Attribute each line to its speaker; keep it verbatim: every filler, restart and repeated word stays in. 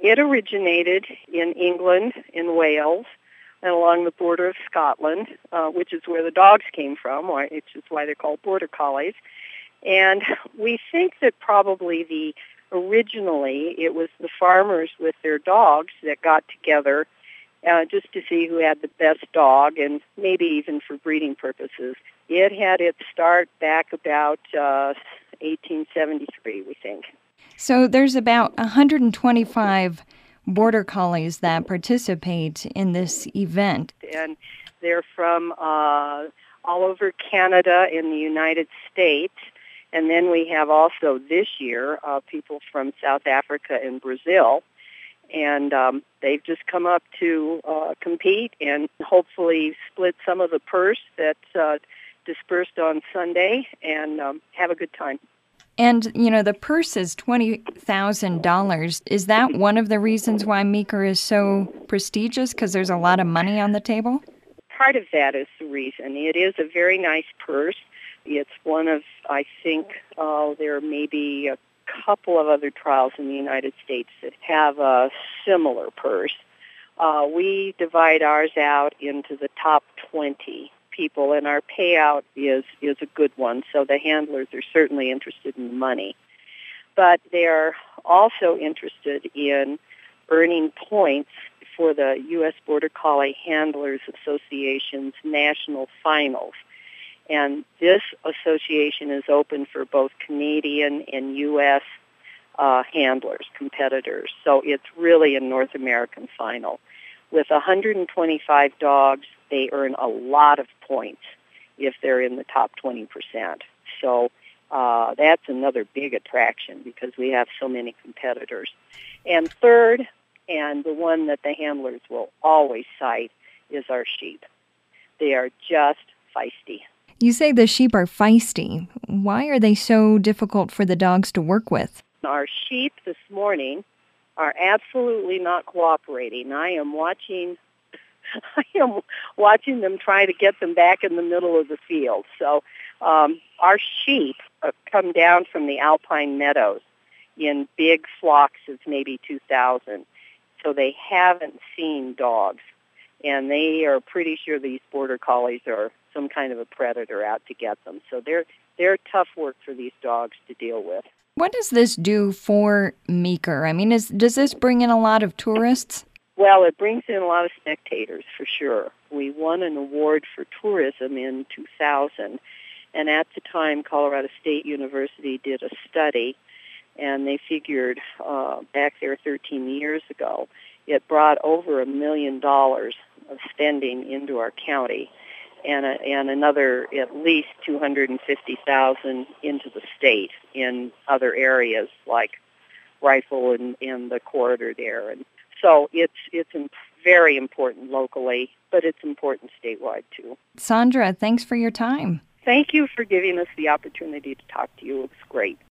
Speaker 1: It originated in England, in Wales, and along the border of Scotland, uh, which is where the dogs came from, which is why they're called border collies. And we think that probably the originally it was the farmers with their dogs that got together uh, just to see who had the best dog, and maybe even for breeding purposes. It had its start back about uh, eighteen seventy-three, we think.
Speaker 2: So there's about one hundred twenty-five border collies that participate in this event.
Speaker 1: And they're from uh, all over Canada and the United States. And then we have also this year uh, people from South Africa and Brazil. And um, they've just come up to uh, compete and hopefully split some of the purse that's uh, dispersed on Sunday and um, have a good time.
Speaker 2: And, you know, the purse is twenty thousand dollars. Is that one of the reasons why Meeker is so prestigious, because there's a lot of money on the table?
Speaker 1: Part of that is the reason. It is a very nice purse. It's one of, I think, uh, there may be a couple of other trials in the United States that have a similar purse. Uh, we divide ours out into the top twenty people, and our payout is, is a good one, so the handlers are certainly interested in the money. But they're also interested in earning points for the U S Border Collie Handlers Association's national finals. And this association is open for both Canadian and U S uh, handlers, competitors. So it's really a North American final. With one hundred twenty-five dogs, they earn a lot of points if they're in the top twenty percent. So uh, that's another big attraction because we have so many competitors. And third, and the one that the handlers will always cite, is our sheep. They are just feisty.
Speaker 2: You say the sheep are feisty. Why are they so difficult for the dogs to work with?
Speaker 1: Our sheep this morning are absolutely not cooperating. I am watching I am watching them try to get them back in the middle of the field. So um, our sheep come down from the alpine meadows in big flocks of maybe two thousand. So they haven't seen dogs. And they are pretty sure these border collies are some kind of a predator out to get them. So they're they're tough work for these dogs to deal with.
Speaker 2: What does this do for Meeker? I mean, is, does this bring in a lot of tourists?
Speaker 1: Well, it brings in a lot of spectators, for sure. We won an award for tourism in two thousand, and at the time, Colorado State University did a study, and they figured uh, back there thirteen years ago, it brought over a million dollars of spending into our county, and a, and another at least two hundred fifty thousand into the state in other areas like Rifle and, and the corridor there. And so it's it's very important locally, but it's important statewide too.
Speaker 2: Sandra, thanks for your time.
Speaker 1: Thank you for giving us the opportunity to talk to you. It was great.